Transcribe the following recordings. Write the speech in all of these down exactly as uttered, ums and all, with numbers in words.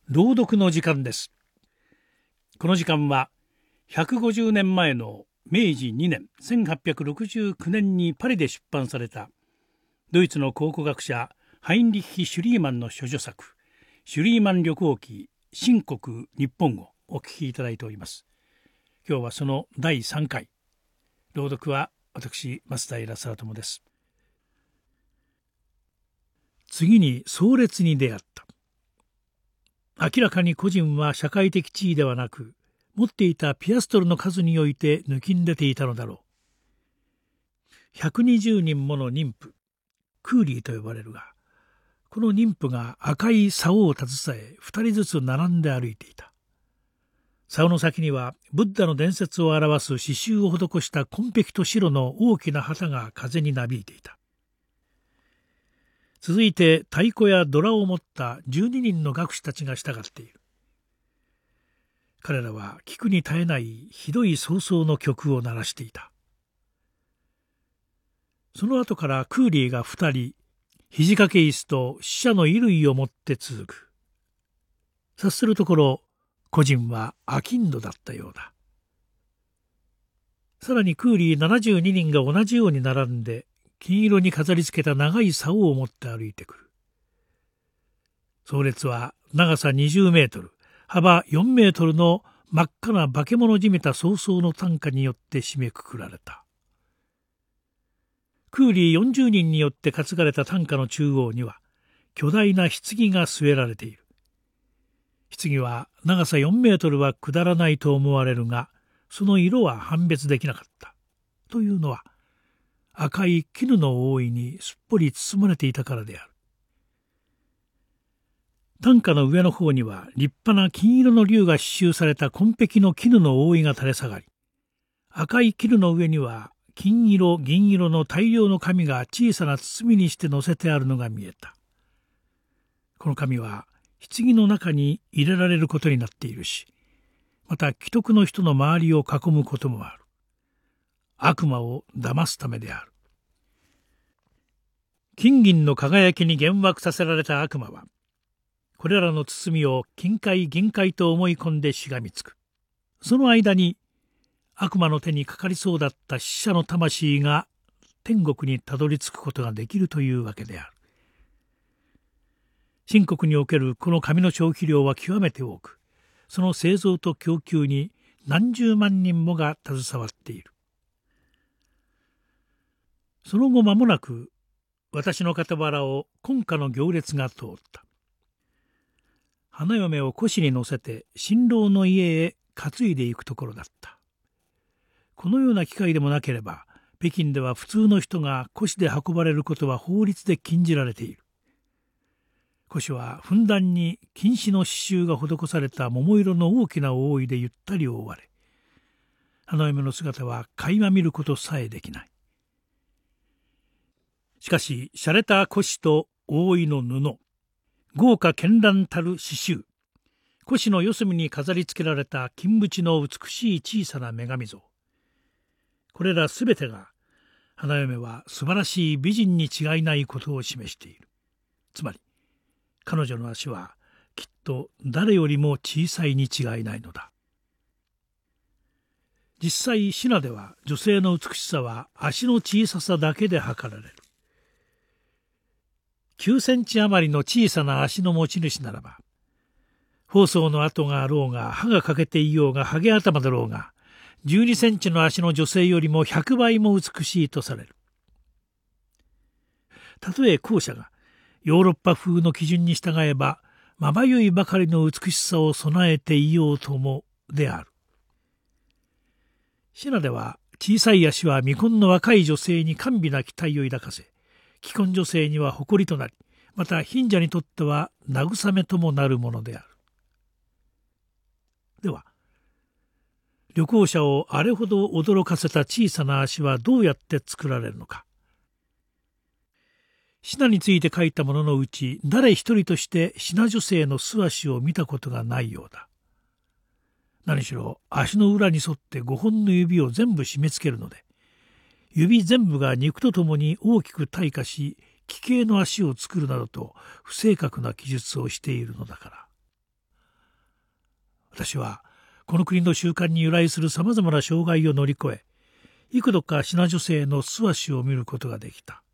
朗読の時間です。この時間はひゃくごじゅうねんまえのめいじにねんせんはっぴゃくろくじゅうきゅうねんにパリで出版されたドイツの考古学者ハインリッヒ・シュリーマンの処女作「シュリーマン旅行記新国日本」をお聞きいただいております。今日はそのだいさんかい。朗読は私増平定友です。次に壮烈に出会った。明らかに個人は社会的地位ではなく、持っていたピアストルの数において抜きん出ていたのだろう。ひゃくにじゅうにんもの妊婦、クーリーと呼ばれるが、この妊婦が赤い竿を携え二人ずつ並んで歩いていた。竿の先にはブッダの伝説を表す刺繍を施した紺碧と白の大きな旗が風になびいていた。続いて太鼓やドラを持ったじゅうににんの学士たちが従っている。彼らは聞くに耐えないひどい葬送の曲を鳴らしていた。その後からクーリーが二人、肘掛け椅子と死者の衣類を持って続く。察するところ、個人は商人だったようだ。さらにクーリーななじゅうににんが同じように並んで、金色に飾り付けた長い竿を持って歩いてくる。葬列は長さにじゅうメートル、幅よんメートルの真っ赤な化け物じみた葬送の担架によって締めくくられた。クーリーよんじゅうにんによって担がれた担架の中央には巨大な棺が据えられている。棺は長さよんメートルは下らないと思われるが、その色は判別できなかった。というのは、赤い絹の覆いにすっぽり包まれていたからである。担架の上の方には立派な金色の龍が刺繍された紺碧の絹の覆いが垂れ下がり、赤い絹の上には金色銀色の大量の紙が小さな包みにして載せてあるのが見えた。この紙は棺の中に入れられることになっているし、また既得の人の周りを囲むこともある。悪魔を騙すためである。金銀の輝きに幻惑させられた悪魔は、これらの包みを金塊銀塊と思い込んでしがみつく。その間に悪魔の手にかかりそうだった死者の魂が天国にたどり着くことができるというわけである。新国におけるこの紙の消費量は極めて多く、その製造と供給に何十万人もが携わっている。その後間もなく、私の傍らを婚家の行列が通った。花嫁を輿に乗せて新郎の家へ担いでいくところだった。このような機会でもなければ、北京では普通の人が輿で運ばれることは法律で禁じられている。輿はふんだんに金糸の刺繍が施された桃色の大きな覆いでゆったり覆われ、花嫁の姿は垣間見ることさえできない。しかし、洒落た輿と覆いの布、豪華絢爛たる刺繍、輿の四隅に飾り付けられた金縁の美しい小さな女神像、これらすべてが、花嫁は素晴らしい美人に違いないことを示している。つまり、彼女の足はきっと誰よりも小さいに違いないのだ。実際、シナでは女性の美しさは足の小ささだけで測られる。きゅうセンチ余りの小さな足の持ち主ならば、疱瘡の跡があろうが、歯が欠けていようが、ハゲ頭だろうが、じゅうにセンチの足の女性よりもひゃくばいも美しいとされる。たとえ後者がヨーロッパ風の基準に従えば、まばゆいばかりの美しさを備えていようともである。シナでは、小さい足は未婚の若い女性に甘美な期待を抱かせ、既婚女性には誇りとなり、また貧者にとっては慰めともなるものである。では、旅行者をあれほど驚かせた小さな足はどうやって作られるのか。シナについて書いたもののうち、誰一人としてシナ女性の素足を見たことがないようだ。何しろ足の裏に沿ってごほんの指を全部締め付けるので、指全部が肉とともに大きく退化し、奇形の足を作るなどと不正確な記述をしているのだから。 私はこの国の習慣に由来するさまざまな障害を乗り越え、幾度かシナ女性の素足を見ることができた。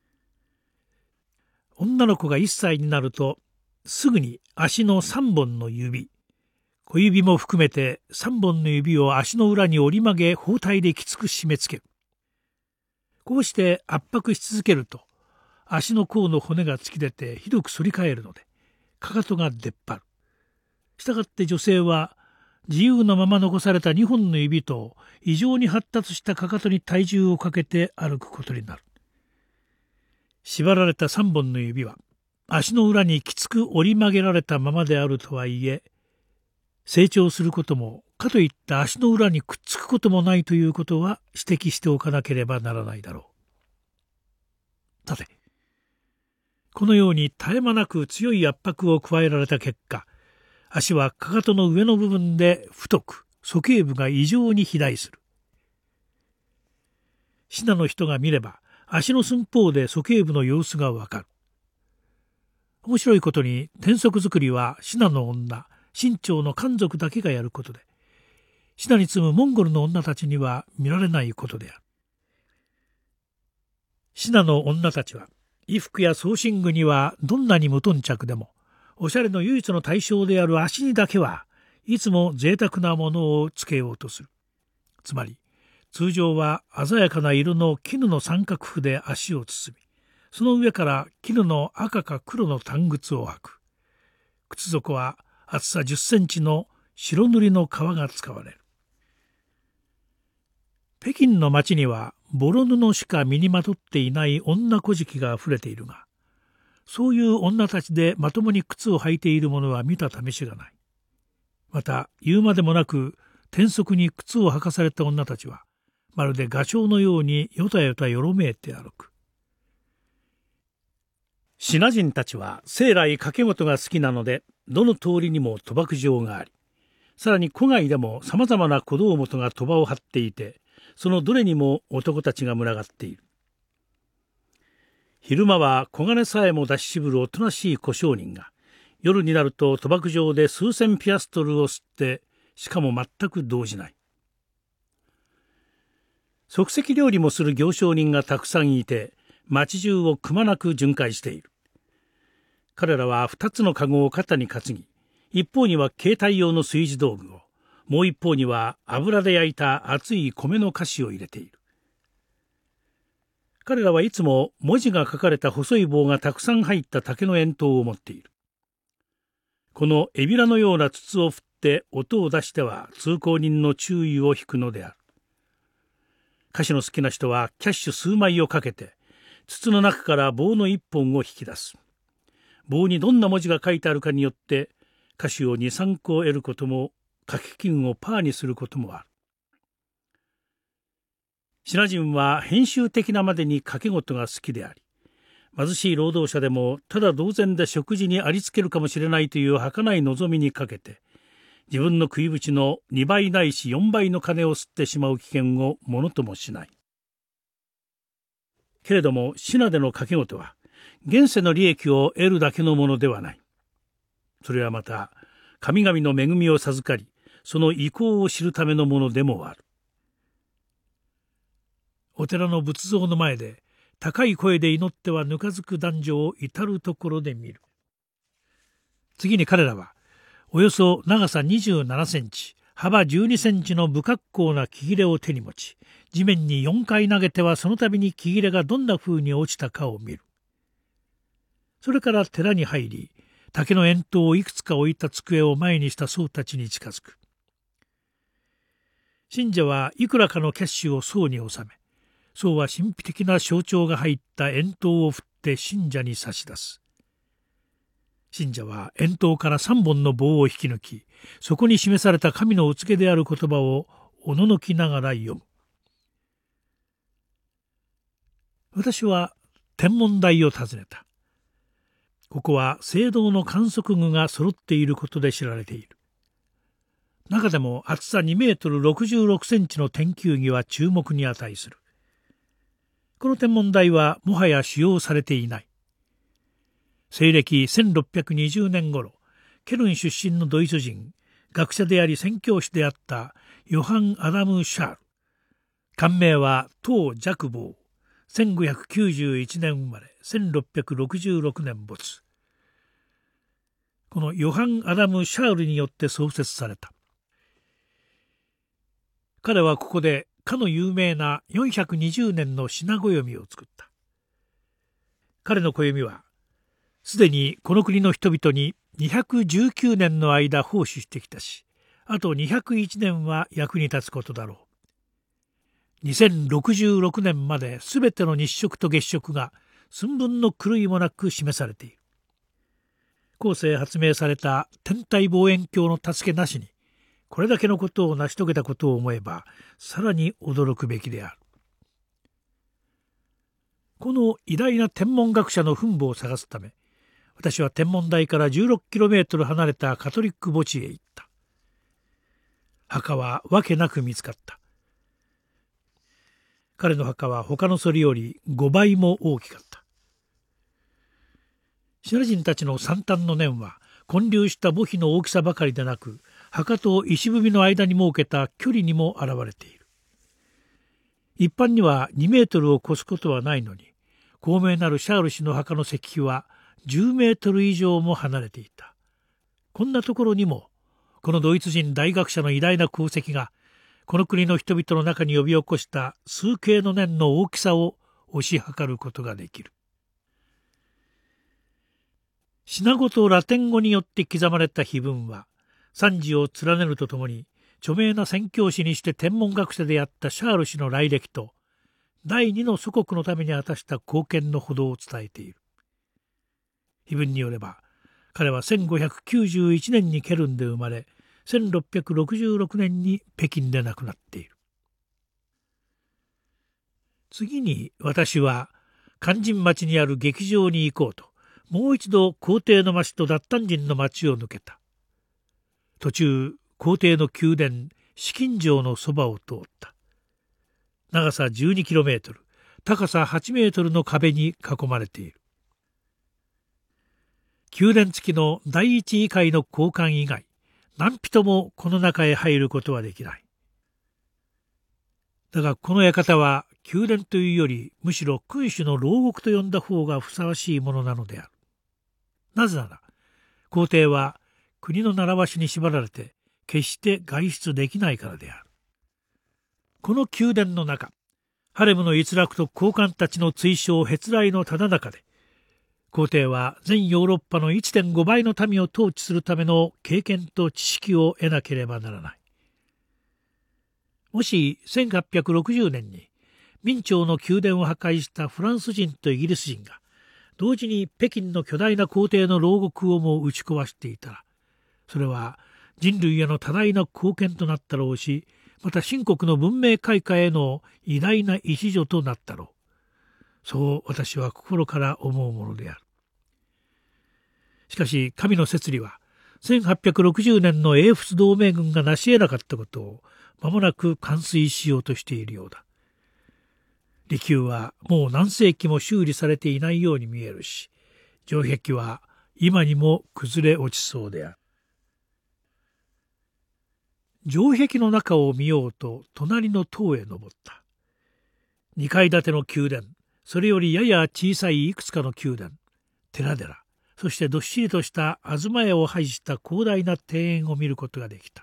女の子がいっさいになると、すぐに足のさんぼんの指、小指も含めてさんぼんの指を足の裏に折り曲げ、包帯できつく締め付ける。こうして圧迫し続けると、足の甲の骨が突き出てひどく反り返るので、かかとが出っ張る。したがって女性は、自由のまま残されたにほんの指と異常に発達したかかとに体重をかけて歩くことになる。縛られたさんぼんの指は足の裏にきつく折り曲げられたままであるとはいえ、成長することもかといった足の裏にくっつくこともないということは指摘しておかなければならないだろう。さて、このように絶え間なく強い圧迫を加えられた結果、足はかかとの上の部分で太く、鼠径部が異常に肥大する。シナの人が見れば、足の寸法で鼠径部の様子がわかる。面白いことに、転足作りはシナの女、清朝の漢族だけがやることで、シナに住むモンゴルの女たちには見られないことである。シナの女たちは、衣服や装身具にはどんなに無頓着でも、おしゃれの唯一の対象である足にだけはいつも贅沢なものをつけようとする。つまり通常は鮮やかな色の絹の三角布で足を包み、その上から絹の赤か黒の短靴を履く。靴底は厚さじゅっセンチの白塗りの革が使われる。北京の街にはボロ布しか身にまとっていない女小敷があふれているが、そういう女たちでまともに靴を履いている者は見た試しがない。また言うまでもなく転足に靴を履かされた女たちはまるで画商のようによたよたよろめいて歩く。シナ人たちは生来賭け事が好きなので、どの通りにも賭博場があり、さらに戸外でもさまざまな小道元が賭場を張っていて、そのどれにも男たちが群がっている。昼間は小金さえも出し渋るおとなしい小商人が、夜になると賭博場で数千ピアストルを吸って、しかも全く動じない。即席料理もする行商人がたくさんいて、町中をくまなく巡回している。彼らは二つの籠を肩に担ぎ、一方には携帯用の炊事道具を、もう一方には油で焼いた熱い米の菓子を入れている。彼らはいつも文字が書かれた細い棒がたくさん入った竹の円筒を持っている。このエビラのような筒を振って音を出しては通行人の注意を引くのである。菓子の好きな人はキャッシュ数枚をかけて筒の中から棒の一本を引き出す。棒にどんな文字が書いてあるかによって菓子をに、さんこ得ることも掛け金をパーにすることもある。シナ人は編集的なまでに賭け事が好きであり、貧しい労働者でもただ同然で食事にありつけるかもしれないという儚い望みにかけて、自分の食い縁のにばいないしよんばいの金を吸ってしまう危険をものともしない。けれどもシナでの賭け事は現世の利益を得るだけのものではない。それはまた神々の恵みを授かり、その意向を知るためのものでもある。お寺の仏像の前で高い声で祈ってはぬかずく男女を至るところで見る。次に彼らはおよそ長さにじゅうななセンチ、幅じゅうにセンチの不格好な木切れを手に持ち、地面によんかい投げてはその度に木切れがどんな風に落ちたかを見る。それから寺に入り、竹の円筒をいくつか置いた机を前にした僧たちに近づく。信者はいくらかのキャッシュを僧に納め、僧は神秘的な象徴が入った円筒を振って信者に差し出す。信者は円筒から三本の棒を引き抜き、そこに示された神のお告げである言葉をおののきながら読む。私は天文台を訪ねた。ここは青銅の観測具が揃っていることで知られている。中でも厚さにメートルろくじゅうろくセンチの天球儀は注目に値する。この天文台はもはや使用されていない。西暦せんろっぴゃくにじゅうねん頃、ケルン出身のドイツ人学者であり宣教師であったヨハン・アダム・シャール。官名は唐若望、せんごひゃくきゅうじゅういちねん生まれ、せんろっぴゃくろくじゅうろくねん没。このヨハン・アダム・シャールによって創設された。彼はここでかの有名なよんひゃくにじゅうねんの品暦を作った。彼の暦はすでにこの国の人々ににひゃくじゅうきゅうねんの間奉仕してきたし、あとにひゃくいちねんは役に立つことだろう。にせんろくじゅうろくねんまで全ての日食と月食が寸分の狂いもなく示されている。後世発明された天体望遠鏡の助けなしにこれだけのことを成し遂げたことを思えばさらに驚くべきである。この偉大な天文学者の墳墓を探すため、私は天文台からじゅうろっキロメートル離れたカトリック墓地へ行った。墓はわけなく見つかった。彼の墓は他のそれよりごばいも大きかった。シナ人たちの惨憺の念は建立した墓碑の大きさばかりでなく、墓と石踏みの間に設けた距離にも現れている。一般にはにメートルを超すことはないのに、高名なるシャール氏の墓の石碑はじゅうメートル以上も離れていた。こんなところにもこのドイツ人大学者の偉大な功績がこの国の人々の中に呼び起こした数形の念の大きさを推し量ることができる。品語とラテン語によって刻まれた碑文は賛辞を連ねるとともに、著名な宣教師にして天文学者であったシャール氏の来歴と第二の祖国のために果たした貢献のほどを伝えている。碑文によれば彼はせんごひゃくきゅうじゅういちねんにケルンで生まれ、せんろっぴゃくろくじゅうろくねんに北京で亡くなっている。次に私は勧進町にある劇場に行こうと、もう一度皇帝の町と奪還人の町を抜けた。途中皇帝の宮殿紫禁城のそばを通った。長さじゅうにキロメートル、高さはちメートルの壁に囲まれている。宮殿付きの第一医会の高官以外、何人もこの中へ入ることはできない。だがこの館は宮殿というよりむしろ君主の牢獄と呼んだ方がふさわしいものなのである。なぜなら皇帝は国の習わしに縛られて決して外出できないからである。この宮殿の中、ハレムの逸楽と高官たちの追奨へつらいのただ中で、皇帝は全ヨーロッパの いってんご 倍の民を統治するための経験と知識を得なければならない。もしせんはっぴゃくろくじゅうねんに明朝の宮殿を破壊したフランス人とイギリス人が同時に北京の巨大な皇帝の牢獄をも打ち壊していたら、それは人類への多大な貢献となったろうし、また秦国の文明開化への偉大な一助となったろう。そう私は心から思うものである。しかし神の摂理はせんはっぴゃくろくじゅうねんの英仏同盟軍が成し得なかったことを間もなく完遂しようとしているようだ。離宮はもう何世紀も修理されていないように見えるし、城壁は今にも崩れ落ちそうである。城壁の中を見ようと隣の塔へ登った。にかい建ての宮殿、それよりやや小さいいくつかの宮殿、寺々、そしてどっしりとした東屋を配した広大な庭園を見ることができた。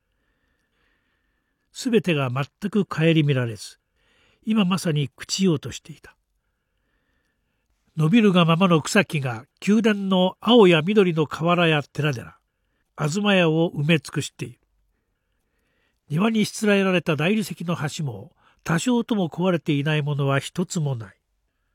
すべてが全く顧みられず、今まさに朽ちようとしていた。伸びるがままの草木が宮殿の青や緑の河原や寺々、東屋を埋め尽くしている。庭にしつらえられた大理石の橋も多少とも壊れていないものは一つもない。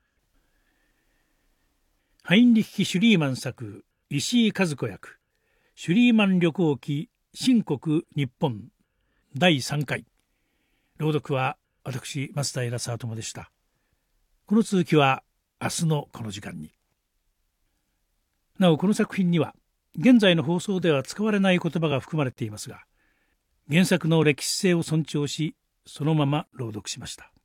ハインリッヒ・シュリーマン作、石井和子役、シュリーマン旅行記、秦国日本だいさんかい。朗読は私増田偉沢友でした。この続きは明日のこの時間に。なおこの作品には現在の放送では使われない言葉が含まれていますが、原作の歴史性を尊重し、そのまま朗読しました。